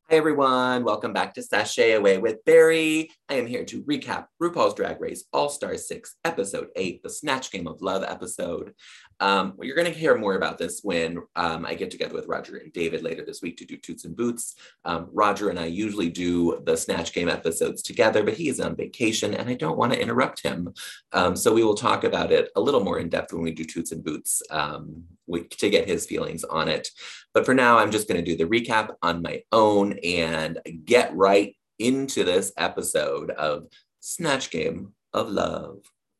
Hi everyone, welcome back to Sashay Away with Barry. I am here to recap RuPaul's Drag Race All-Star 6, Episode 8, the Snatch Game of Love episode. You're going to hear more about this when I get together with Roger and David later this week to do Toots and Boots. Roger and I usually do the Snatch Game episodes together, but he is on vacation and I don't want to interrupt him. So we will talk about it a little more in depth when we do Toots and Boots to get his feelings on it. But for now, I'm just going to do the recap on my own and get right into this episode of Snatch Game of Love.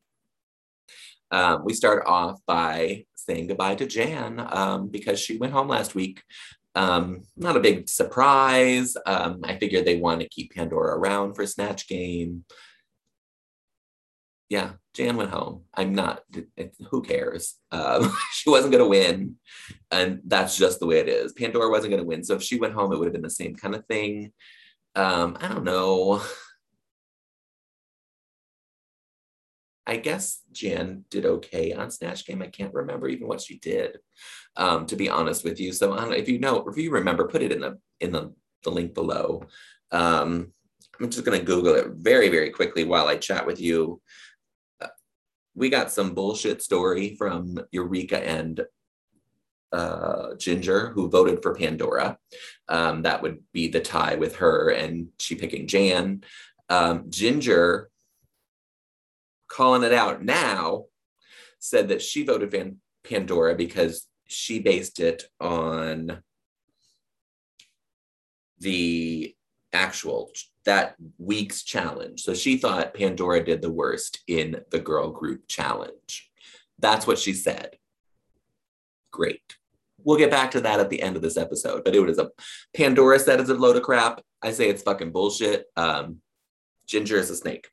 We start off by saying goodbye to Jan because she went home last week. Not a big surprise. I figured they want to keep Pandora around for Snatch Game. Yeah, Jan went home. Who cares? She wasn't going to win. And that's just the way it is. Pandora wasn't going to win. So if she went home, it would have been the same kind of thing. I don't know. I guess Jan did okay on Snatch Game. I can't remember even what she did, to be honest with you. So I don't know, if you remember, put it in the link below. I'm just going to Google it very, very quickly while I chat with you. We got some bullshit story from Eureka and Ginger, who voted for Pandora. That would be the tie with her and she picking Jan. Ginger, calling it out now, said that she voted Pandora because she based it on that week's challenge. So she thought Pandora did the worst in the girl group challenge. That's what she said. Great. We'll get back to that at the end of this episode, but Pandora said it's a load of crap. I say it's fucking bullshit. Ginger is a snake.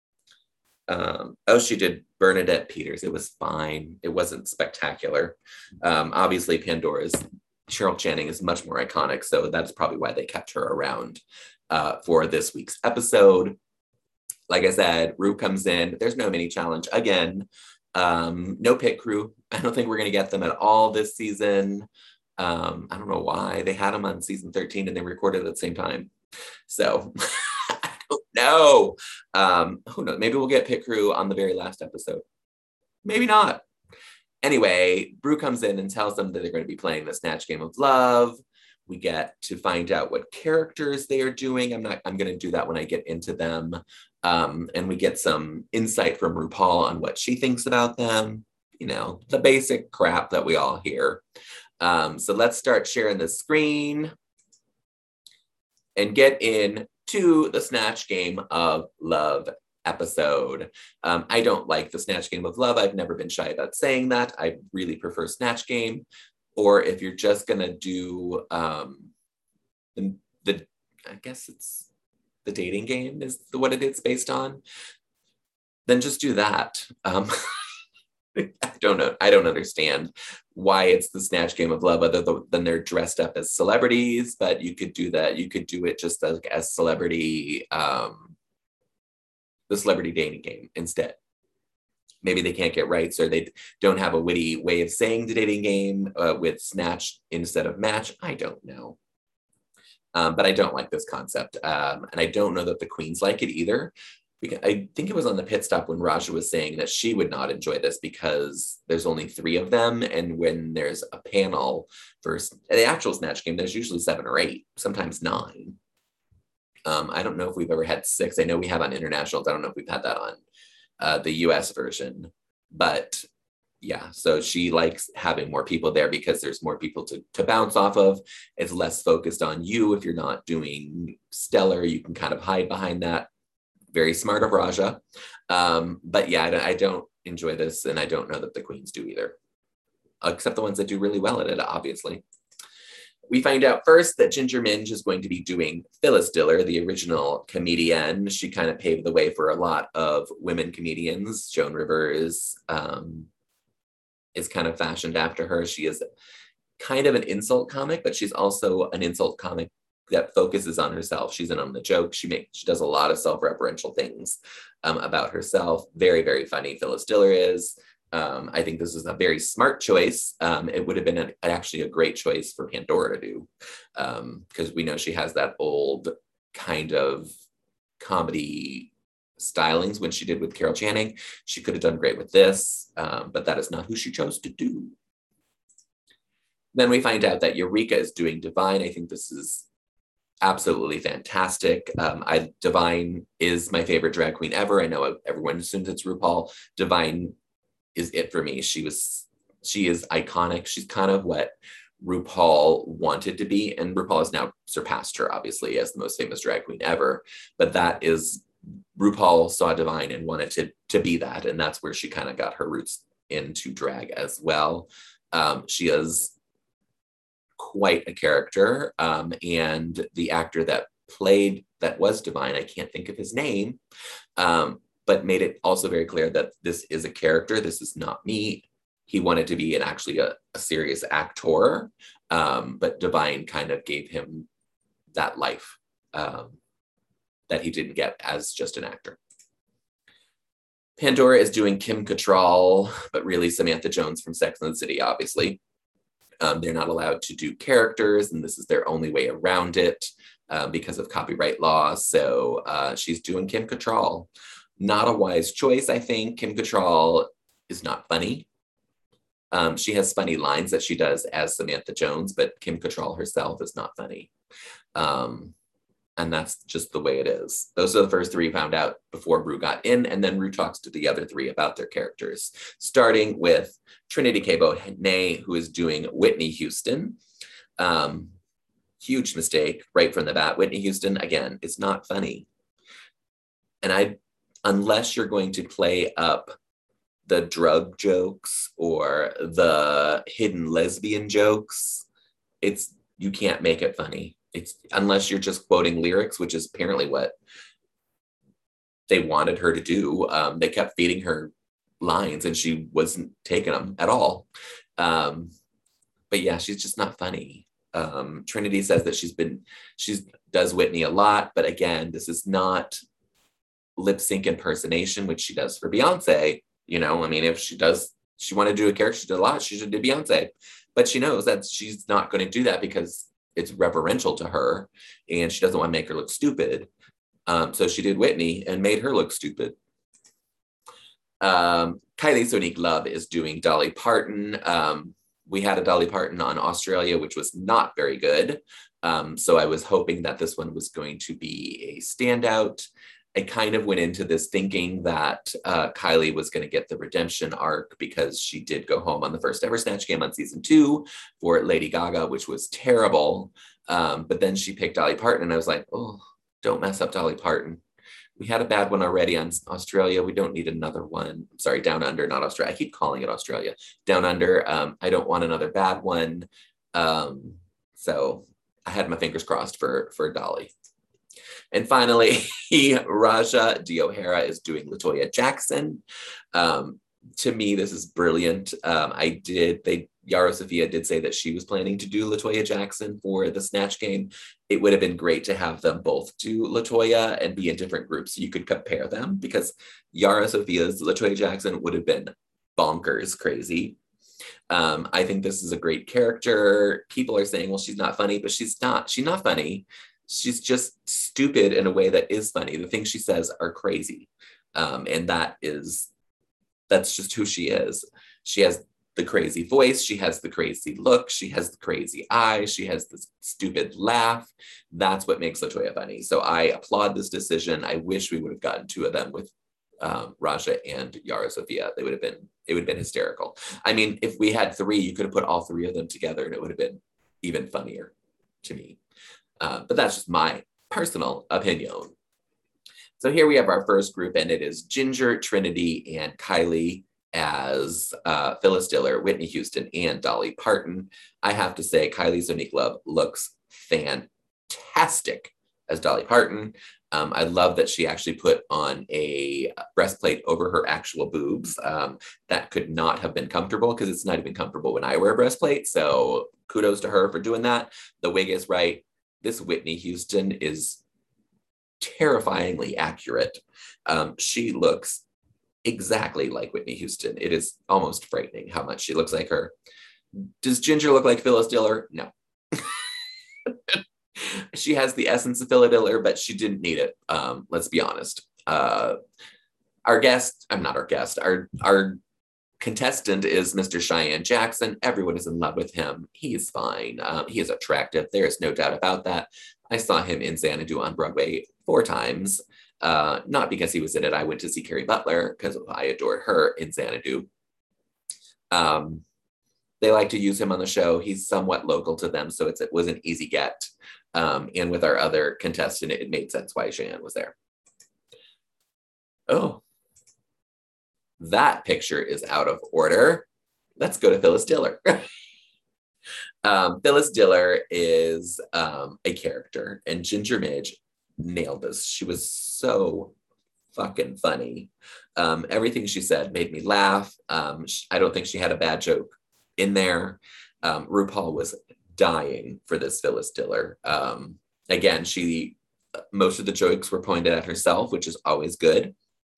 She did Bernadette Peters. It was fine. It wasn't spectacular. Obviously Cheryl Channing is much more iconic, so that's probably why they kept her around for this week's episode. Like I said, Ru comes in. There's no mini challenge again. No pit crew. I don't think we're going to get them at all this season. I don't know why. They had them on season 13 and they recorded at the same time. So I don't know. Who knows? Maybe we'll get pit crew on the very last episode. Maybe not. Anyway, Ru comes in and tells them that they're going to be playing the Snatch Game of Love. We get to find out what characters they are doing. I'm going to do that when I get into them. And we get some insight from RuPaul on what she thinks about them. You know, the basic crap that we all hear. So let's start sharing the screen and get into the Snatch Game of Love episode. I don't like the Snatch Game of Love. I've never been shy about saying that. I really prefer Snatch Game. Or if you're just gonna do I guess it's the dating game is what it is based on, then just do that. I don't know. I don't understand why it's the Snatch Game of Love other than they're dressed up as celebrities, but you could do that. You could do it just as celebrity, the celebrity dating game instead. Maybe they can't get rights or they don't have a witty way of saying the dating game with snatch instead of match. I don't know. But I don't like this concept. And I don't know that the queens like it either. I think it was on the pit stop when Raja was saying that she would not enjoy this because there's only 3 of them. And when there's a panel for the actual snatch game, there's usually 7 or 8, sometimes 9. I don't know if we've ever had 6. I know we have on internationals. I don't know if we've had that on the US version, but yeah, so she likes having more people there because there's more people to bounce off of. It's less focused on you. If you're not doing stellar, you can kind of hide behind that. Very smart of Raja. But yeah, I don't enjoy this and I don't know that the queens do either, except the ones that do really well at it, obviously. We find out first that Ginger Minj is going to be doing Phyllis Diller, the original comedian. She kind of paved the way for a lot of women comedians. Joan Rivers is kind of fashioned after her. She is kind of an insult comic, but she's also an insult comic that focuses on herself. She's in on the joke. She does a lot of self-referential things about herself. Very, very funny. Phyllis Diller is. I think this is a very smart choice. It would have been actually a great choice for Pandora to do, because we know she has that old kind of comedy stylings when she did with Carol Channing. She could have done great with this, but that is not who she chose to do. Then we find out that Eureka is doing Divine. I think this is absolutely fantastic. Divine is my favorite drag queen ever. I know everyone assumes it's RuPaul. Divine is it for me. She is iconic. She's kind of what RuPaul wanted to be, and RuPaul has now surpassed her, obviously, as the most famous drag queen ever. But that is, RuPaul saw Divine and wanted to be that, and that's where she kind of got her roots into drag as well. She is quite a character, and the actor that was Divine, I can't think of his name, but made it also very clear that this is a character. This is not me. He wanted to be actually a serious actor, but Divine kind of gave him that life that he didn't get as just an actor. Pandora is doing Kim Cattrall, but really Samantha Jones from Sex and the City, obviously. They're not allowed to do characters, and this is their only way around it because of copyright law. So she's doing Kim Cattrall. Not a wise choice, I think. Kim Cattrall is not funny. She has funny lines that she does as Samantha Jones, but Kim Cattrall herself is not funny. And that's just the way it is. Those are the first three found out before Ru got in, and then Ru talks to the other three about their characters, starting with Trinity K. Bonet, who is doing Whitney Houston. Huge mistake right from the bat. Whitney Houston, again, is not funny. And unless you're going to play up the drug jokes or the hidden lesbian jokes, you can't make it funny. Unless you're just quoting lyrics, which is apparently what they wanted her to do. They kept feeding her lines and she wasn't taking them at all. But yeah, she's just not funny. Trinity says that she does Whitney a lot, but again, this is not lip sync impersonation, which she does for Beyonce. I mean, if she want to do a character, she did a lot, she should do Beyonce. But she knows that she's not going to do that because it's reverential to her and she doesn't want to make her look stupid. So she did Whitney and made her look stupid. Kylie Sonique Love is doing Dolly Parton. We had a Dolly Parton on Australia, which was not very good. So I was hoping that this one was going to be a standout. I kind of went into this thinking that Kylie was going to get the redemption arc because she did go home on the first ever Snatch Game on season 2 for Lady Gaga, which was terrible. But then she picked Dolly Parton and I was like, oh, don't mess up Dolly Parton. We had a bad one already on Australia. We don't need another one. I'm sorry, Down Under, not Australia. I keep calling it Australia. Down Under. I don't want another bad one. So I had my fingers crossed for Dolly. And finally, Raja D. O'Hara is doing LaToya Jackson. To me, this is brilliant. Yara Sofia did say that she was planning to do LaToya Jackson for the Snatch Game. It would have been great to have them both do LaToya and be in different groups so you could compare them, because Yara Sofia's LaToya Jackson would have been bonkers crazy. I think this is a great character. People are saying, well, she's not funny, but she's not funny. She's just stupid in a way that is funny. The things she says are crazy. And that's just who she is. She has the crazy voice. She has the crazy look. She has the crazy eyes. She has the stupid laugh. That's what makes LaToya funny. So I applaud this decision. I wish we would have gotten two of them with Raja and Yara Sofia. It would have been hysterical. I mean, if we had three, you could have put all three of them together and it would have been even funnier to me. But that's just my personal opinion. So here we have our first group, and it is Ginger, Trinity, and Kylie as Phyllis Diller, Whitney Houston, and Dolly Parton. I have to say, Kylie Sonique Love looks fantastic as Dolly Parton. I love that she actually put on a breastplate over her actual boobs. That could not have been comfortable because it's not even comfortable when I wear a breastplate. So kudos to her for doing that. The wig is right. This Whitney Houston is terrifyingly accurate. She looks exactly like Whitney Houston. It is almost frightening how much she looks like her. Does Ginger look like Phyllis Diller? No. She has the essence of Phyllis Diller, but she didn't need it. Let's be honest. Our guest, I'm not our guest, our contestant is Mr. Cheyenne Jackson. Everyone is in love with him. He's fine. He is attractive. There is no doubt about that. I saw him in Xanadu on Broadway 4 times. Not because he was in it. I went to see Carrie Butler because I adored her in Xanadu. They like to use him on the show. He's somewhat local to them, so it was an easy get. And with our other contestant, it made sense why Cheyenne was there. Oh, that picture is out of order. Let's go to Phyllis Diller. Phyllis Diller is a character, and Ginger Midge nailed this. She was so fucking funny. Everything she said made me laugh. I don't think she had a bad joke in there. RuPaul was dying for this Phyllis Diller. Again, most of the jokes were pointed at herself, which is always good.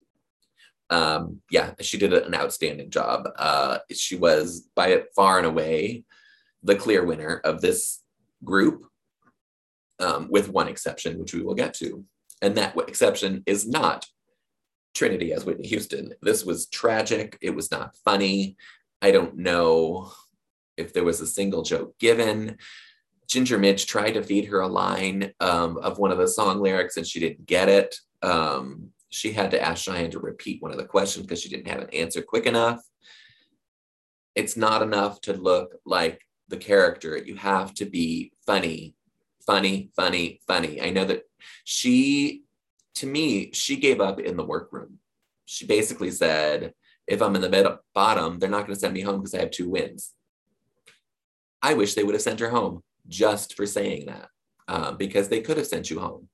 Yeah, she did an outstanding job. She was by far and away the clear winner of this group, with one exception, which we will get to. And that exception is not Trinity as Whitney Houston. This was tragic. It was not funny. I don't know if there was a single joke given. Ginger Midge tried to feed her a line of one of the song lyrics and she didn't get it. She had to ask Cheyenne to repeat one of the questions because she didn't have an answer quick enough. It's not enough to look like the character. You have to be funny, funny, funny, funny. I know that to me, she gave up in the workroom. She basically said, if I'm in the bottom, they're not going to send me home because I have 2 wins. I wish they would have sent her home just for saying that, because they could have sent you home.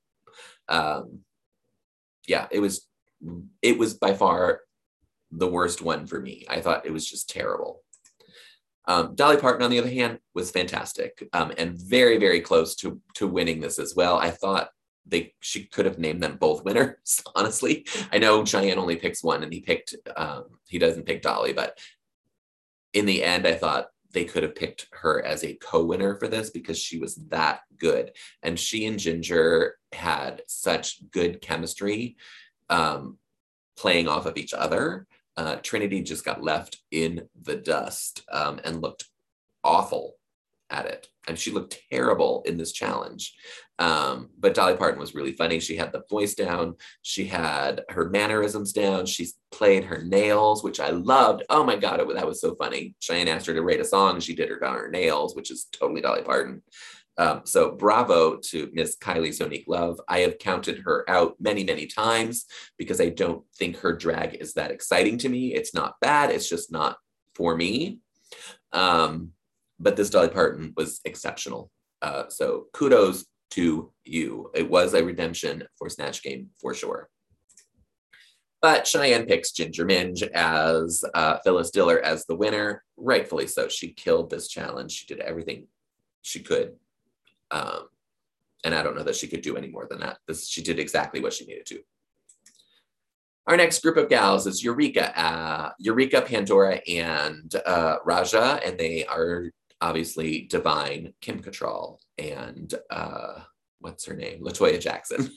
Yeah, it was by far the worst one for me. I thought it was just terrible. Dolly Parton, on the other hand, was fantastic, and very, very close to winning this as well. I thought she could have named them both winners, honestly. I know Cheyenne only picks one and he doesn't pick Dolly, but in the end, I thought they could have picked her as a co-winner for this because she was that good. And she and Ginger had such good chemistry, playing off of each other. Trinity just got left in the dust, and looked awful at it. And she looked terrible in this challenge. But Dolly Parton was really funny. She had the voice down. She had her mannerisms down. She played her nails, which I loved. Oh my God, that was so funny. Cheyenne asked her to rate a song and she did her on her nails, which is totally Dolly Parton. So bravo to Miss Kylie Sonique Love. I have counted her out many, many times because I don't think her drag is that exciting to me. It's not bad. It's just not for me. But this Dolly Parton was exceptional. So kudos to you. It was a redemption for Snatch Game for sure. But Cheyenne picks Ginger Minge as Phyllis Diller as the winner. Rightfully so. She killed this challenge. She did everything she could. And I don't know that she could do any more than that. She did exactly what she needed to. Our next group of gals is Eureka, Pandora, and Raja, and they are obviously Divine, Kim Cattrall, and what's her name? LaToya Jackson.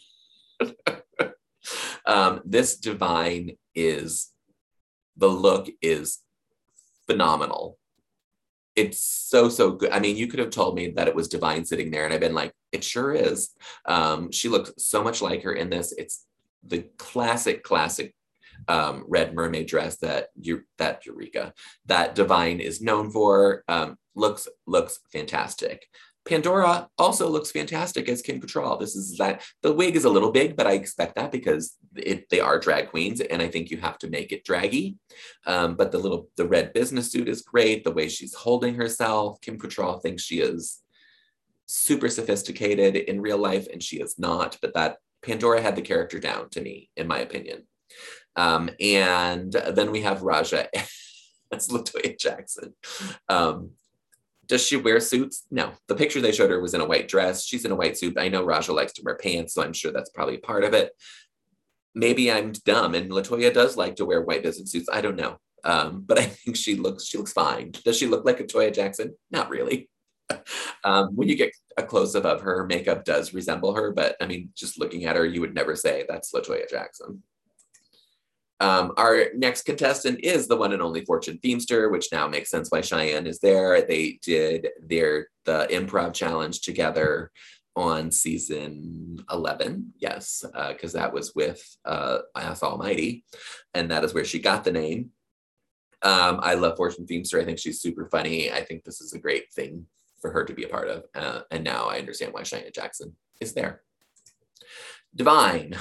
This Divine the look is phenomenal. It's so good. I mean, you could have told me that it was Divine sitting there and I've been like, it sure is. She looked so much like her in this. It's the classic red mermaid dress that Eureka, that Divine is known for. Looks fantastic. Pandora also looks fantastic as Kim Cattrall. The wig is a little big, but I expect that because they are drag queens, and I think you have to make it draggy. But the red business suit is great. The way she's holding herself, Kim Cattrall thinks she is super sophisticated in real life, and she is not. But that Pandora had the character down to me, in my opinion. And then we have Raja as LaToya Jackson. Does she wear suits? No. The picture they showed her was in a white dress. She's in a white suit. I know Raja likes to wear pants, so I'm sure that's probably part of it. maybe I'm dumb and Latoya does like to wear white business suits. I don't know. But I think she looks fine. Does she look like Latoya Jackson? Not really. When you get a close up of her makeup does resemble her, but I mean, just looking at her, you would never say that's Latoya Jackson. Our next contestant is the one and only Fortune Feimster, which now makes sense why Cheyenne is there. They did the improv challenge together on season 11, yes, because that was with Ass Almighty, and that is where she got the name. I love Fortune Feimster. I think she's super funny. I think this is a great thing for her to be a part of, and now I understand why Cheyenne Jackson is there. Divine.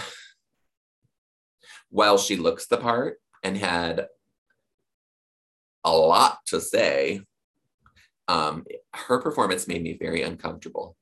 While she looks the part and had a lot to say, her performance made me very uncomfortable.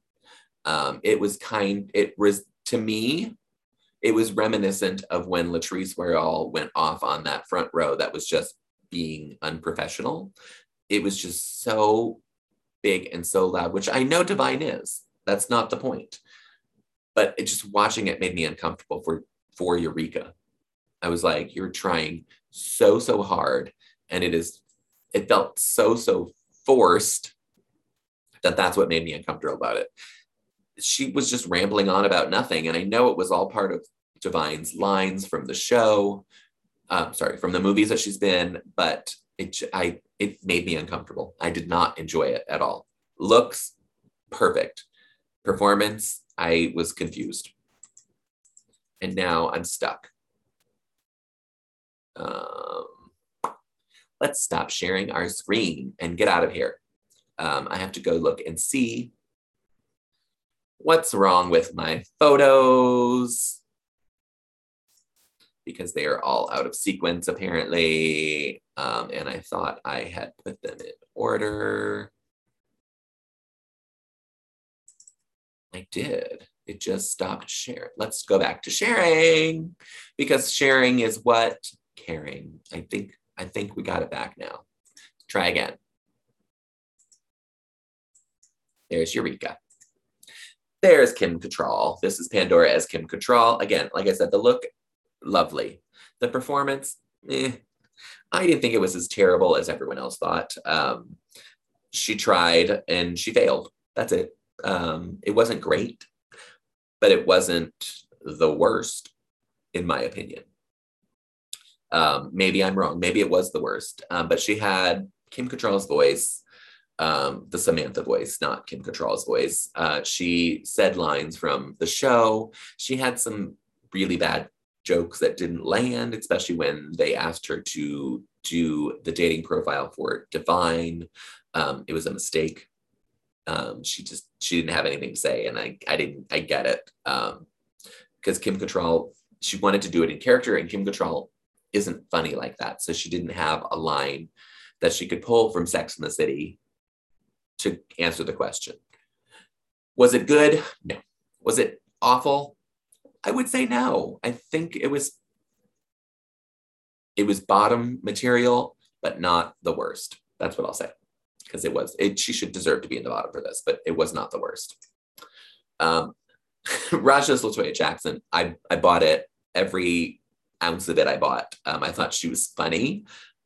To me, it was reminiscent of when Latrice Royale went off on that front row that was just being unprofessional. It was just so big and so loud, which I know Divine is. That's not the point. But just watching it made me uncomfortable for Eureka. I was like, you're trying so hard, and it felt so forced that's what made me uncomfortable about it. She was just rambling on about nothing, and I know it was all part of Divine's lines from the show, from the movies that she's been, but it made me uncomfortable. I did not enjoy it at all. Looks, perfect. Performance, I was confused. And now I'm stuck. Let's stop sharing our screen and get out of here. I have to go look and see what's wrong with my photos because they are all out of sequence apparently. And I thought I had put them in order. I did. It just stopped sharing. Let's go back to sharing because sharing is what? Caring. I think we got it back now. Try again. There's Eureka. There's Kim Cattrall. This is Pandora as Kim Cattrall. Again, like I said, the look, lovely. The performance, I didn't think it was as terrible as everyone else thought. She tried and she failed. That's it. It wasn't great, but it wasn't the worst, in my opinion. Maybe I'm wrong. Maybe it was the worst, but she had Kim Cattrall's voice, the Samantha voice, not Kim Cattrall's voice. She said lines from the show. She had some really bad jokes that didn't land, especially when they asked her to do the dating profile for Divine. It was a mistake. She didn't have anything to say, and I get it. Because Kim Cattrall, she wanted to do it in character, and Kim Cattrall isn't funny like that. So she didn't have a line that she could pull from Sex and the City to answer the question. Was it good? No. Was it awful? I would say no. I think it was bottom material, but not the worst. That's what I'll say. Because she should deserve to be in the bottom for this, but it was not the worst. Raja's Latoya Jackson, I bought it. Every ounce of it I bought. I thought she was funny.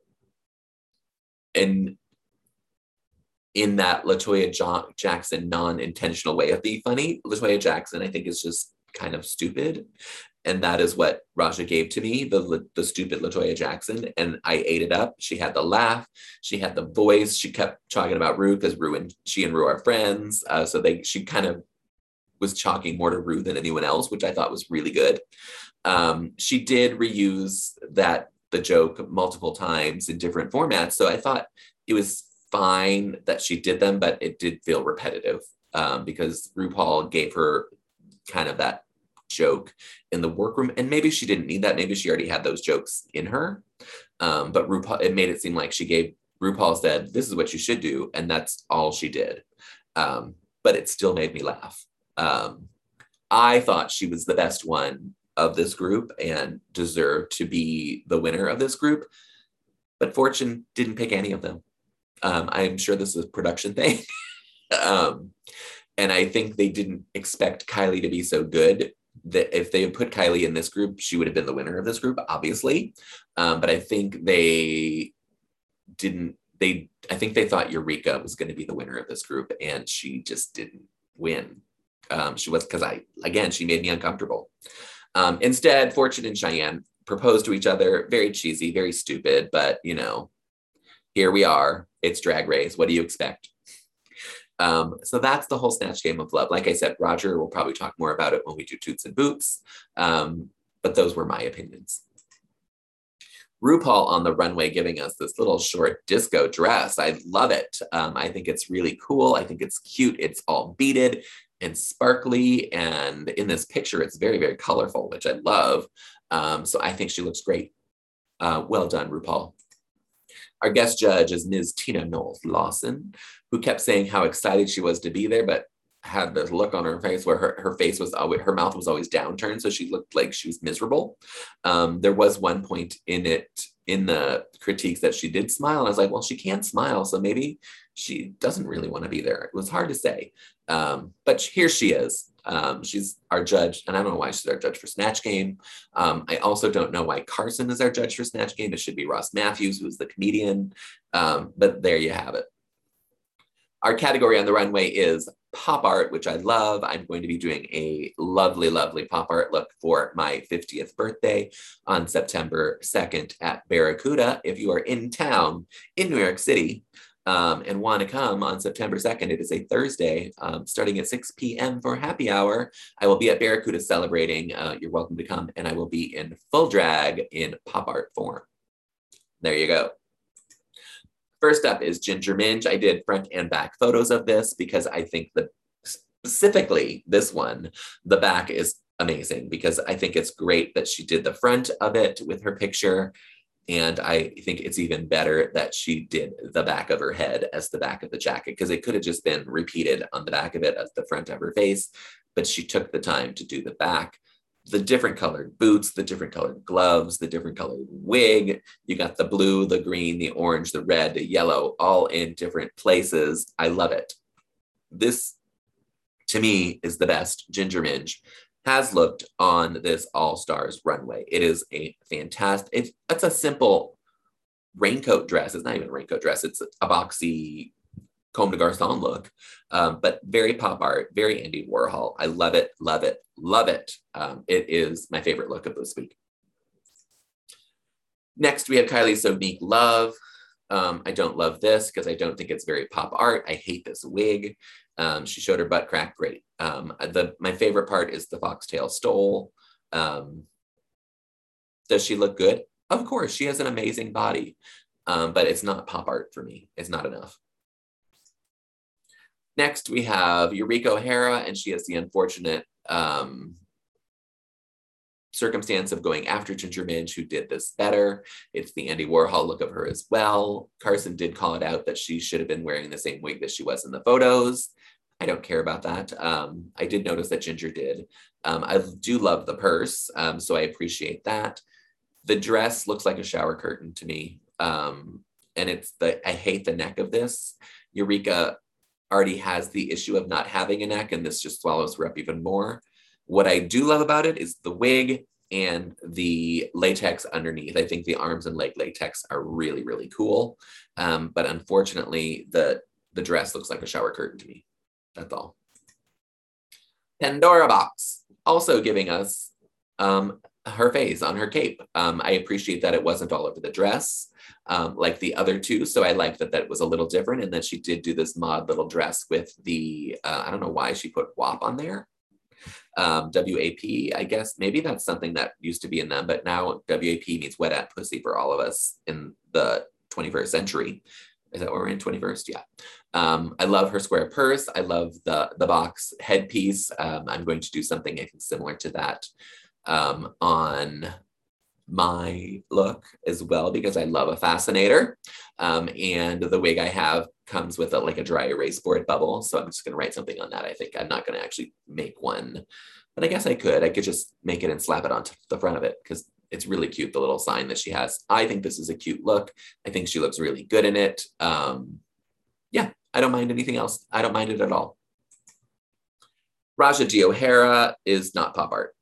And in that Latoya Jackson non-intentional way of being funny, Latoya Jackson, I think, is just kind of stupid. And that is what Raja gave to me, the stupid Latoya Jackson. And I ate it up. She had the laugh. She had the voice. She kept talking about Rue because she and Rue are friends. So she kind of was talking more to Rue than anyone else, which I thought was really good. She did reuse the joke multiple times in different formats. So I thought it was fine that she did them, but it did feel repetitive because RuPaul gave her kind of that joke in the workroom, and maybe she didn't need that. Maybe she already had those jokes in her. But RuPaul, it made it seem like RuPaul said, this is what you should do. And that's all she did. But it still made me laugh. I thought she was the best one of this group and deserved to be the winner of this group. But Fortune didn't pick any of them. I'm sure this is a production thing. And I think they didn't expect Kylie to be so good. that if they had put Kylie in this group, she would have been the winner of this group, obviously. But I think they didn't, I think they thought Eureka was going to be the winner of this group, and she just didn't win. She was, because she made me uncomfortable. Instead, Fortune and Cheyenne proposed to each other. Very cheesy, very stupid, but here we are. It's Drag Race. What do you expect? So that's the whole Snatch Game of Love. Like I said, Roger will probably talk more about it when we do Toots and Boots. But those were my opinions. RuPaul on the runway giving us this little short disco dress. I love it. I think it's really cool. I think it's cute. It's all beaded and sparkly. And in this picture, it's very, very colorful, which I love. So I think she looks great. Well done, RuPaul. Our guest judge is Ms. Tina Knowles Lawson, who kept saying how excited she was to be there, but had this look on her face where her face was always, her mouth was always downturned, so she looked like she was miserable. There was one point in the critiques that she did smile, and I was like, well, she can't smile, so maybe she doesn't really want to be there. It was hard to say, but here she is. She's our judge, and I don't know why she's our judge for Snatch Game. I also don't know why Carson is our judge for Snatch Game. It should be Ross Matthews, who's the comedian, but there you have it. Our category on the runway is pop art, which I love. I'm going to be doing a lovely, lovely pop art look for my 50th birthday on September 2nd at Barracuda. If you are in town in New York City and want to come on September 2nd, it is a Thursday, starting at 6 p.m. for happy hour. I will be at Barracuda celebrating. You're welcome to come, and I will be in full drag in pop art form. There you go. First up is Ginger Minj. I did front and back photos of this because I think that specifically this one, the back is amazing, because I think it's great that she did the front of it with her picture. And I think it's even better that she did the back of her head as the back of the jacket, because it could have just been repeated on the back of it as the front of her face, but she took the time to do the back. The different colored boots, the different colored gloves, the different colored wig. You got the blue, the green, the orange, the red, the yellow, all in different places. I love it. This, to me, is the best Ginger Minj has looked on this All Stars runway. It is a fantastic, it's a simple raincoat dress. It's not even a raincoat dress. It's a boxy Comme des Garçons look, but very pop art, very Andy Warhol. I love it, love it, love it. It is my favorite look of this week. Next, we have Kylie Sonique Love. I don't love this because I don't think it's very pop art. I hate this wig. She showed her butt crack, great. My favorite part is the foxtail stole. Does she look good? Of course, she has an amazing body, but it's not pop art for me. It's not enough. Next, we have Eureka O'Hara, and she has the unfortunate circumstance of going after Ginger Minj, who did this better. It's the Andy Warhol look of her as well. Carson did call it out that she should have been wearing the same wig that she was in the photos. I don't care about that. I did notice that Ginger did. I do love the purse, so I appreciate that. The dress looks like a shower curtain to me. And I hate the neck of this. Eureka already has the issue of not having a neck, and this just swallows her up even more. What I do love about it is the wig and the latex underneath. I think the arms and leg latex are really, really cool. But unfortunately, the dress looks like a shower curtain to me. That's all. Pandora Box, also giving us her face on her cape. I appreciate that it wasn't all over the dress like the other two. So I like that was a little different, and that she did do this mod little dress with the, I don't know why she put WAP on there. WAP, I guess maybe that's something that used to be in them, but now WAP means wet at pussy for all of us in the 21st century. Is that what we're in, 21st? Yeah. I love her square purse. I love the box headpiece. I'm going to do something I think similar to that on my look as well, because I love a fascinator. And the wig I have comes with like a dry erase board bubble. So I'm just going to write something on that. I think I'm not going to actually make one, but I guess I could just make it and slap it onto the front of it, because it's really cute, the little sign that she has. I think this is a cute look. I think she looks really good in it. Yeah, I don't mind anything else. I don't mind it at all. Raja D. O'Hara is not pop art.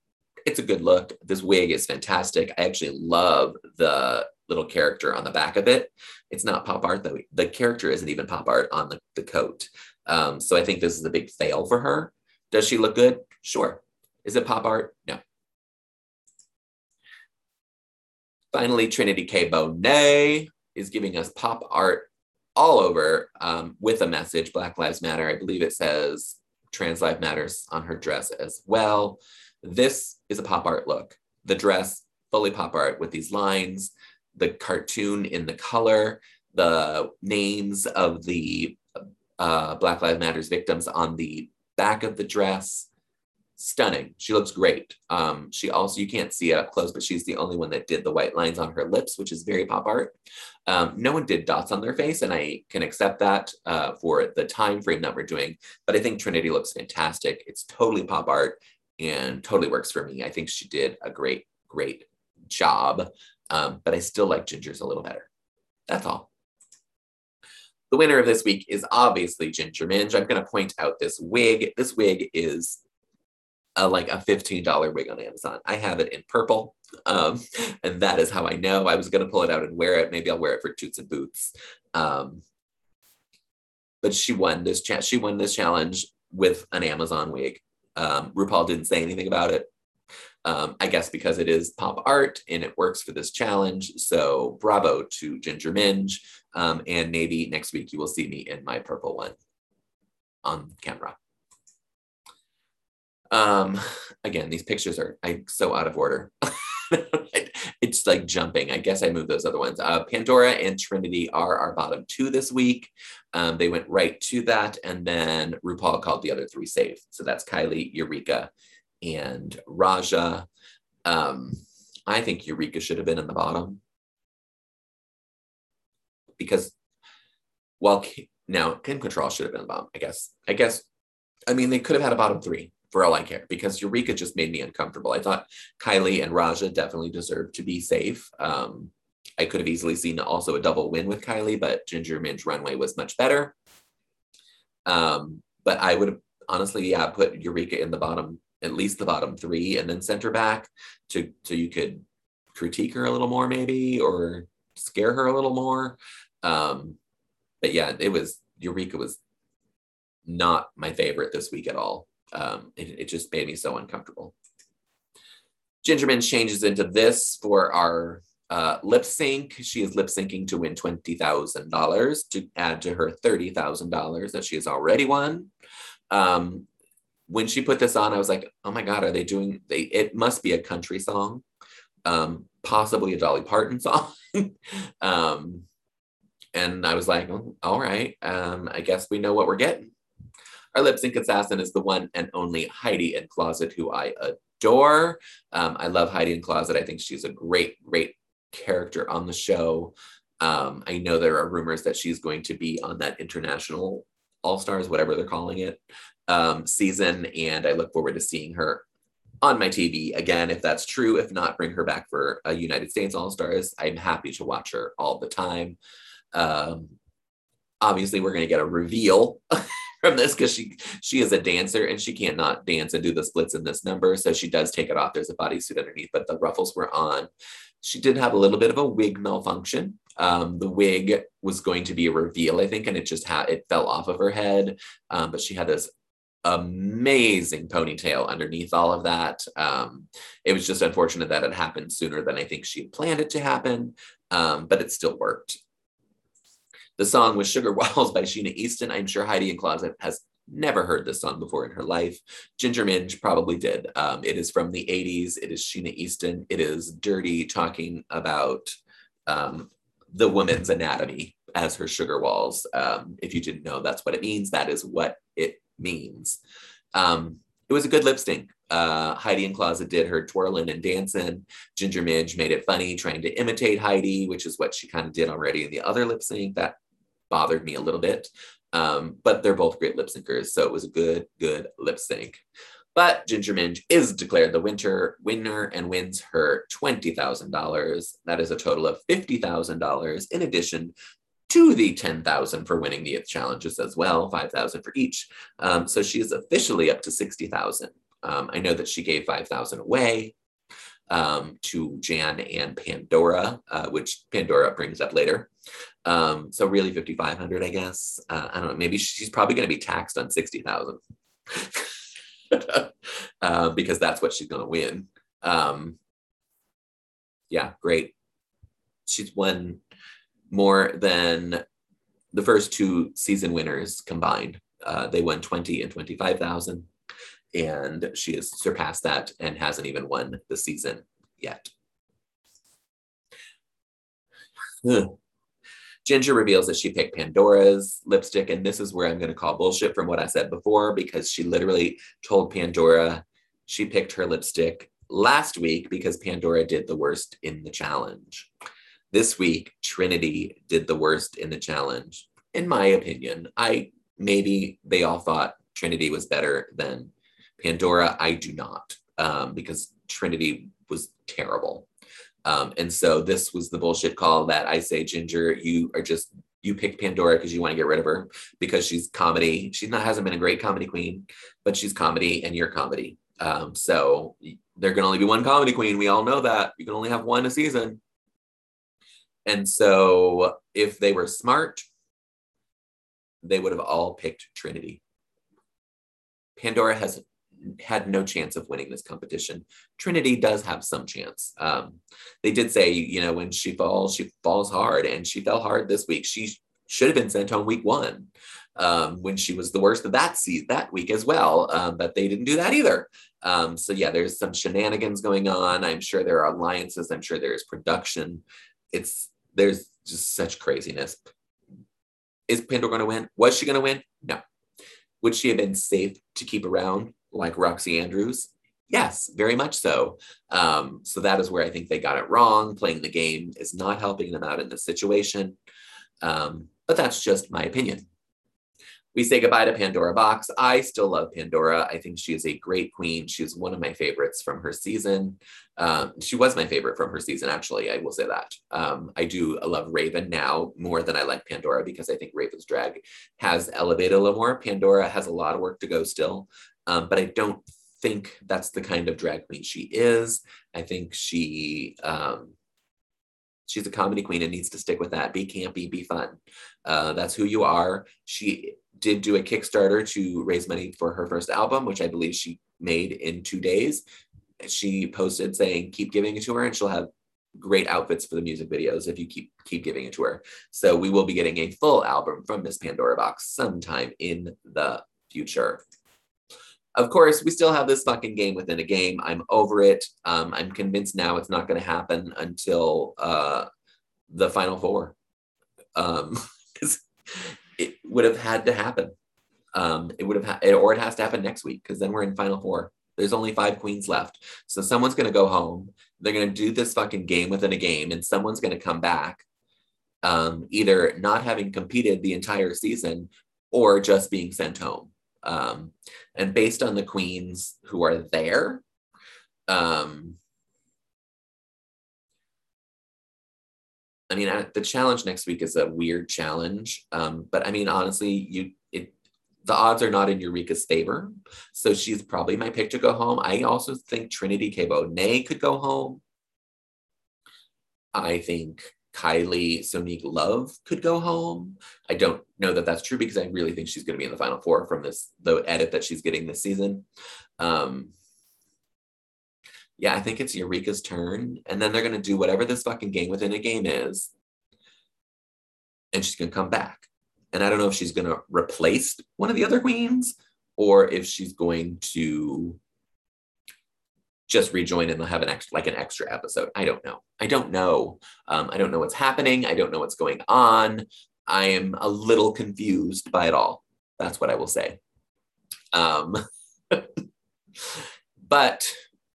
it's a good look. This wig is fantastic. I actually love the little character on the back of it. It's not pop art though. The character isn't even pop art on the coat. So I think this is a big fail for her. Does she look good? Sure. Is it pop art? No. Finally, Trinity K. Bonet is giving us pop art all over with a message, Black Lives Matter. I believe it says Trans Lives Matters on her dress as well. This is a pop art look. The dress, fully pop art with these lines, the cartoon in the color, the names of the Black Lives Matters victims on the back of the dress. Stunning. She looks great. She also, you can't see it up close, but she's the only one that did the white lines on her lips, which is very pop art. No one did dots on their face, and I can accept that for the time frame that we're doing, but I think Trinity looks fantastic. It's totally pop art and totally works for me. I think she did a great, great job, but I still like Ginger's a little better. That's all. The winner of this week is obviously Ginger Minj. I'm going to point out this wig. This wig is like a $15 wig on Amazon. I have it in purple, and that is how I know. I was going to pull it out and wear it. Maybe I'll wear it for Toots and Boots. But she won this challenge with an Amazon wig. RuPaul didn't say anything about it. I guess because it is pop art and it works for this challenge. So bravo to Ginger Minj. And maybe next week you will see me in my purple one on camera. Again, these pictures are so out of order. It's like jumping. I guess I moved those other ones. Pandora and Trinity are our bottom two this week. They went right to that. And then RuPaul called the other three safe. So that's Kylie, Eureka, and Raja. I think Eureka should have been in the bottom. Because, well, now Kim Cattrall should have been in the bottom, I guess. I mean, they could have had a bottom three for all I care, because Eureka just made me uncomfortable. I thought Kylie and Raja definitely deserved to be safe. I could have easily seen also a double win with Kylie, but Ginger Minj runway was much better. But I would have honestly, put Eureka in the bottom, at least the bottom three, and then sent her back so you could critique her a little more maybe, or scare her a little more. But yeah, Eureka was not my favorite this week at all. It just made me so uncomfortable. Ginger Minj changes into this for our lip sync. She is lip syncing to win $20,000 to add to her $30,000 that she has already won. When she put this on, I was like, oh my God, are they doing, it must be a country song, possibly a Dolly Parton song. And I was like, oh, all right, I guess we know what we're getting. Our lip sync assassin is the one and only Heidi N Closet, who I adore. I love Heidi N Closet. I think she's a great, great character on the show. I know there are rumors that she's going to be on that international All-Stars, whatever they're calling it, season. And I look forward to seeing her on my TV again, if that's true. If not, bring her back for a United States All-Stars. I'm happy to watch her all the time. Obviously, we're going to get a reveal from this, because she is a dancer and she can't not dance and do the splits in this number. So she does take it off. There's a bodysuit underneath, but the ruffles were on. She did have a little bit of a wig malfunction. The wig was going to be a reveal, I think, and it fell off of her head. But she had this amazing ponytail underneath all of that. It was just unfortunate that it happened sooner than I think she had planned it to happen, but it still worked. The song was Sugar Walls by Sheena Easton. I'm sure Heidi N Closet has never heard this song before in her life. Ginger Minj probably did. It is from the 80s. It is Sheena Easton. It is dirty, talking about the woman's anatomy as her sugar walls. If you didn't know, that's what it means. That is what it means. It was a good lip sync. Heidi N Closet did her twirling and dancing. Ginger Minj made it funny, trying to imitate Heidi, which is what she kind of did already in the other lip sync. That bothered me a little bit. But they're both great lip syncers, so it was a good lip sync. But Ginger Minj is declared the winner and wins her $20,000. That is a total of $50,000 in addition to the $10,000 for winning the challenges as well, $5,000 for each. So she is officially up to $60,000. I know that she gave 5,000 away to Jan and Pandora, which Pandora brings up later. So really 5,500, I guess. I don't know. Maybe she's probably going to be taxed on 60,000 because that's what she's going to win. Yeah, great. She's won more than the first two season winners combined. They won 20 and 25,000. And she has surpassed that and hasn't even won the season yet. Ginger reveals that she picked Pandora's lipstick, and this is where I'm going to call bullshit from what I said before, because she literally told Pandora she picked her lipstick last week because Pandora did the worst in the challenge. This week, Trinity did the worst in the challenge, in my opinion. Maybe they all thought Trinity was better than Pandora. I do not, because Trinity was terrible. And so this was the bullshit call that I say, Ginger, you picked Pandora because you want to get rid of her because she's comedy. Hasn't been a great comedy queen, but she's comedy and you're comedy. So there can only be one comedy queen. We all know that. You can only have one a season. And so if they were smart, they would have all picked Trinity. Pandora has had no chance of winning this competition. Trinity does have some chance. They did say, when she falls hard, and she fell hard this week. She should have been sent home week 1 when she was the worst of that week as well. But they didn't do that either. So yeah, there's some shenanigans going on. I'm sure there are alliances. I'm sure there's production. There's just such craziness. Is Pandora going to win? Was she going to win? No. Would she have been safe to keep around like Roxy Andrews? Yes, very much so. So that is where I think they got it wrong. Playing the game is not helping them out in this situation. But that's just my opinion. We say goodbye to Pandora Boxx. I still love Pandora. I think she is a great queen. She's one of my favorites from her season. She was my favorite from her season, actually. I will say that. I do love Raven now more than I like Pandora because I think Raven's drag has elevated a little more. Pandora has a lot of work to go still, but I don't think that's the kind of drag queen she is. I think she's a comedy queen and needs to stick with that. Be campy, be fun. That's who you are. She did do a Kickstarter to raise money for her first album, which I believe she made in 2 days. She posted saying, keep giving it to her and she'll have great outfits for the music videos if you keep giving it to her. So we will be getting a full album from Miss Pandora Boxx sometime in the future. Of course, we still have this fucking game within a game. I'm over it. I'm convinced now it's not going to happen until the Final Four. It would have had to happen. It has to happen next week because then we're in Final Four. There's only 5 queens left. So someone's going to go home. They're going to do this fucking game within a game and someone's going to come back either not having competed the entire season or just being sent home. And based on the queens who are there, the challenge next week is a weird challenge. But honestly, the odds are not in Eureka's favor. So she's probably my pick to go home. I also think Trinity K. Bonet could go home. I think Kylie Sonique Love could go home. I don't know that that's true because I really think she's going to be in the Final Four from the edit that she's getting this season. Yeah, I think it's Eureka's turn. And then they're going to do whatever this fucking game within a game is. And she's going to come back. And I don't know if she's going to replace one of the other queens or if she's going to just rejoin and they'll have an extra episode. I don't know. I don't know what's happening. I don't know what's going on. I am a little confused by it all. That's what I will say. But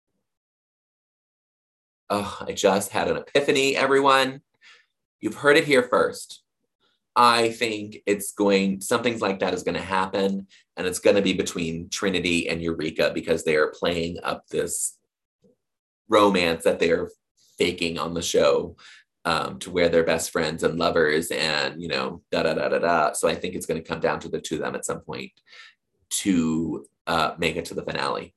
I just had an epiphany, everyone. You've heard it here first. I think something like that is going to happen, and it's going to be between Trinity and Eureka because they are playing up this romance that they are faking on the show to where they're best friends and lovers and, da-da-da-da-da. So I think it's going to come down to the two of them at some point to make it to the finale.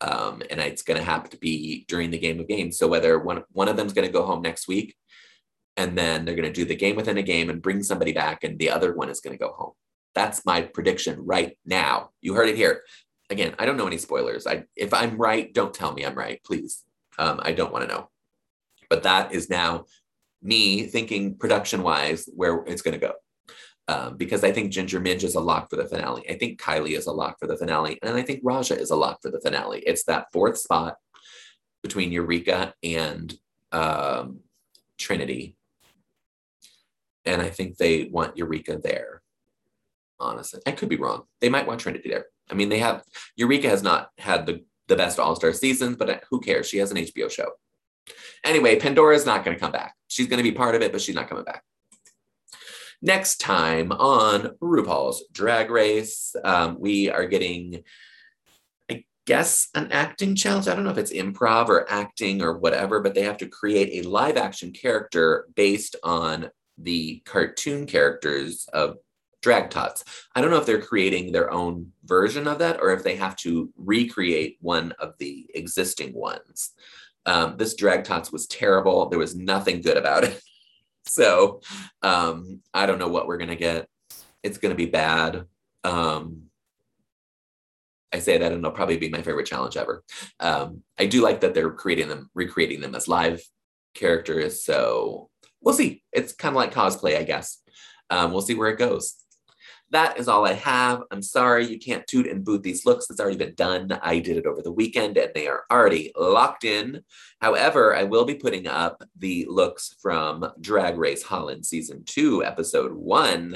And it's going to have to be during the Game of Games. So whether one of them's going to go home next week, and then they're going to do the game within a game and bring somebody back, and the other one is going to go home. That's my prediction right now. You heard it here. Again, I don't know any spoilers. If I'm right, don't tell me I'm right, please. I don't want to know. But that is now me thinking production-wise where it's going to go. Because I think Ginger Minj is a lock for the finale. I think Kylie is a lock for the finale. And I think Raja is a lock for the finale. It's that fourth spot between Eureka and Trinity. And I think they want Eureka there. Honestly, I could be wrong. They might want Trinity there. I mean, Eureka has not had the best All-Star seasons, but who cares? She has an HBO show. Anyway, Pandora's not going to come back. She's going to be part of it, but she's not coming back. Next time on RuPaul's Drag Race, we are getting, I guess, an acting challenge. I don't know if it's improv or acting or whatever, but they have to create a live action character based on the cartoon characters of Drag Tots. I don't know if they're creating their own version of that or if they have to recreate one of the existing ones. This Drag Tots was terrible. There was nothing good about it. So I don't know what we're going to get. It's going to be bad. I say that and it'll probably be my favorite challenge ever. I do like that they're recreating them as live characters. So we'll see. It's kind of like cosplay, I guess. We'll see where it goes. That is all I have. I'm sorry you can't toot and boot these looks. It's already been done. I did it over the weekend and they are already locked in. However, I will be putting up the looks from Drag Race Holland Season 2, Episode 1,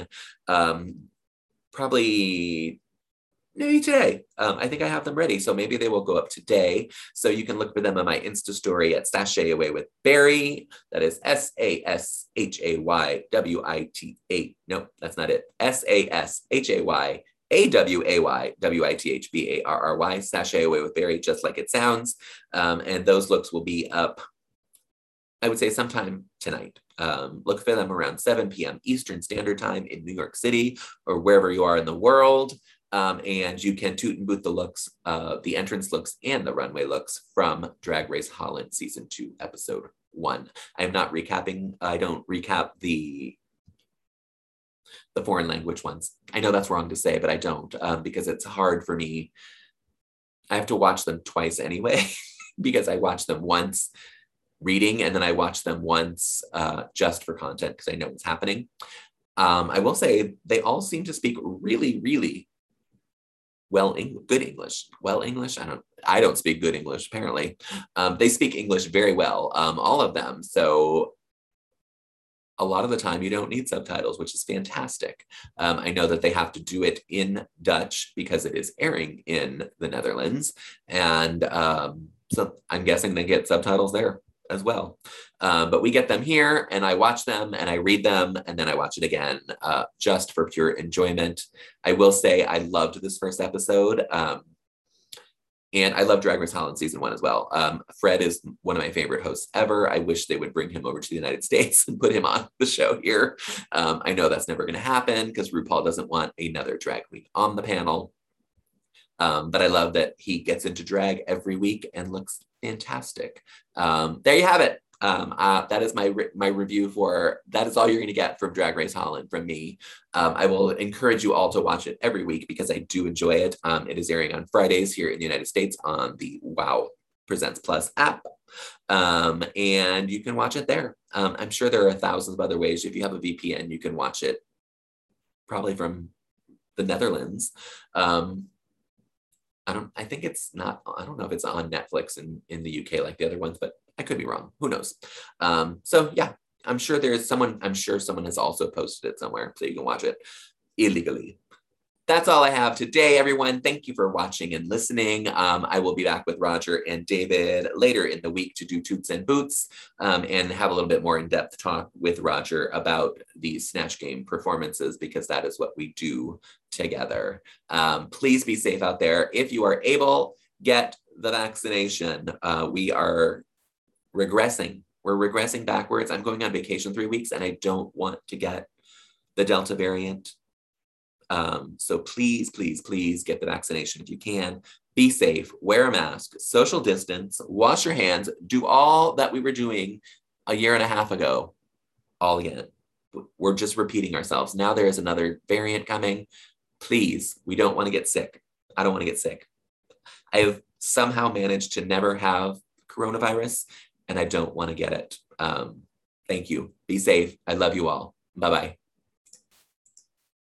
probably maybe today. I think I have them ready, so maybe they will go up today. So you can look for them on my Insta story at Sashay Away with Barry. That is SASHAYWITA. No, that's not it. SASHAYAWAYWITHBARRY. Sashay Away with Barry, just like it sounds. And those looks will be up, I would say, sometime tonight. Look for them around 7 p.m. Eastern Standard Time in New York City or wherever you are in the world. And you can toot and boot the looks, the entrance looks and the runway looks from Drag Race Holland Season 2, Episode 1. I'm not recapping. I don't recap the foreign language ones. I know that's wrong to say, but I don't because it's hard for me. I have to watch them twice anyway because I watch them once reading and then I watch them once just for content because I know what's happening. I will say they all seem to speak really, really good English. Well English? I don't speak good English, apparently. They speak English very well, all of them. So a lot of the time you don't need subtitles, which is fantastic. I know that they have to do it in Dutch because it is airing in the Netherlands. And so I'm guessing they get subtitles there as well. But we get them here and I watch them and I read them and then I watch it again just for pure enjoyment. I will say I loved this first episode. And I love Drag Race Holland Season 1 as well. Fred is one of my favorite hosts ever. I wish they would bring him over to the United States and put him on the show here. I know that's never going to happen because RuPaul doesn't want another drag queen on the panel. But I love that he gets into drag every week and looks fantastic. There you have it. That is my review for, that is all you're going to get from Drag Race Holland from me. I will encourage you all to watch it every week because I do enjoy it. It is airing on Fridays here in the United States on the WOW Presents Plus app. And you can watch it there. I'm sure there are thousands of other ways. If you have a VPN, you can watch it probably from the Netherlands. I think it's not, I don't know if it's on Netflix in the UK like the other ones, but I could be wrong. Who knows? So yeah, I'm sure someone has also posted it somewhere so you can watch it illegally. That's all I have today, everyone. Thank you for watching and listening. I will be back with Roger and David later in the week to do Toots and Boots and have a little bit more in-depth talk with Roger about these Snatch Game performances because that is what we do together. Please be safe out there. If you are able, get the vaccination. We are regressing. We're regressing backwards. I'm going on vacation 3 weeks and I don't want to get the Delta variant. So please, please, please get the vaccination if you can. be safe, wear a mask, social distance, wash your hands, do all that we were doing a year and a half ago, all again. We're just repeating ourselves. Now there is another variant coming. Please, we don't want to get sick. I don't want to get sick. I have somehow managed to never have coronavirus, and I don't want to get it. Thank you. Be safe. I love you all. Bye-bye.